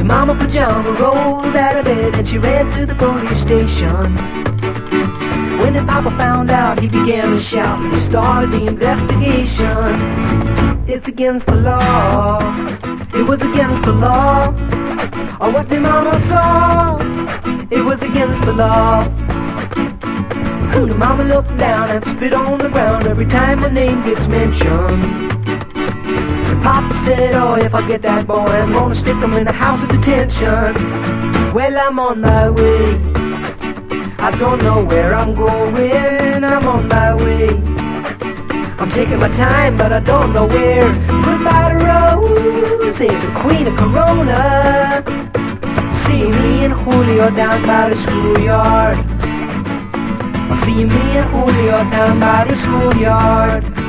Mama Pajama rolled out of bed and she ran to the police station. When the Papa found out, he began to shout and he started the investigation. It's against the law. It was against the law. Or what the Mama saw. It was against the law. The Mama looked down and spit on the ground every time my name gets mentioned. The Papa said, oh, if I get that boy, I'm gonna stick him in a house of detention. Well, I'm on my way. I don't know where I'm going. I'm on my way. I'm taking my time, but I don't know where. Goodbye to Rose, the queen of Corona. See me and Julio down by the schoolyard. See me and Julio down by the schoolyard.